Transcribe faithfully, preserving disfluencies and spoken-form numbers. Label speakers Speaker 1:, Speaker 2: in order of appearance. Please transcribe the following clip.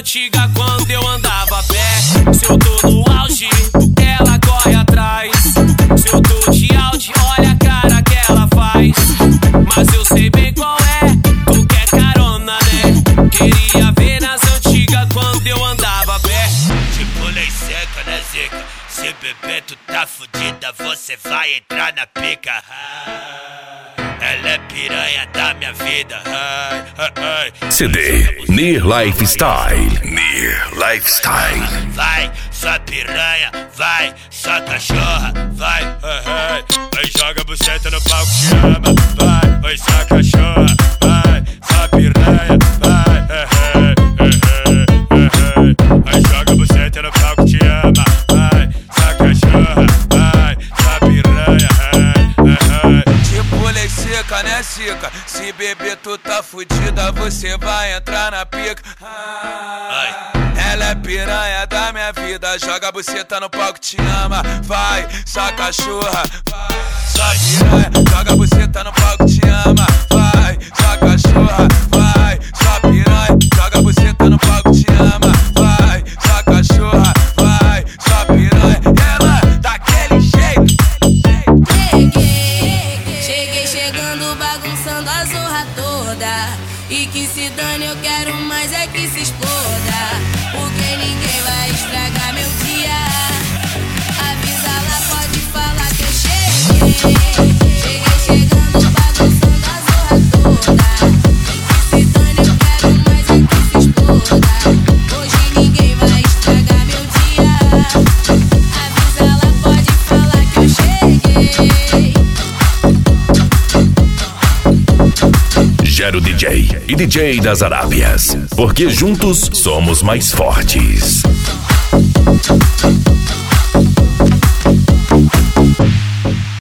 Speaker 1: antigas quando eu andava a pé. Se eu tô no auge, ela corre atrás. Se eu tô de Audi, olha a cara que ela faz. Mas eu sei bem qual é, tu quer carona, né? Queria ver nas antigas quando eu andava a pé.
Speaker 2: Tipo lei seca, né, zica? Se beber tu tá fudida, você vai entrar na pica. Ela é piranha da minha vida. Ai, ai, ai.
Speaker 3: C D Near Lifestyle. Near Lifestyle.
Speaker 2: Vai, sua piranha, vai, sua cachorra, vai, ai, ai. Vai, joga a buceta no palco, te ama, vai, vai, sua cachorra, vai, sua piranha, vai, ai, ai, ai, ai. Vai, joga a buceta no palco, te ama, vai, sua cachorra, vai, sua piranha, ai, ai, ai.
Speaker 4: Tipo lei seca, né, cica? Se beber tu tá fudida, você vai entrar na pica. Ah, ela é piranha da minha vida, joga a buceta no palco, te ama. Vai, sua cachorra, vai, sua piranha, joga a buceta no palco, te ama. Vai, sua cachorra, vai, sua piranha, joga a buceta no palco, te ama. Vai, sua cachorra, vai, sua piranha, ela daquele jeito.
Speaker 5: Cheguei, cheguei chegando, bagunçando a zorra toda. E que se dane, eu quero mais é que se exploda. Porque ninguém vai estragar meu dia. Avisa lá, pode falar que eu cheguei. Cheguei chegando, bagunçando a zorra toda. E que se dane, eu quero mais é que se exploda. Hoje ninguém vai estragar meu dia. Avisa lá, pode falar que eu cheguei.
Speaker 3: Gero D J e D J das Arábias, porque juntos somos mais fortes.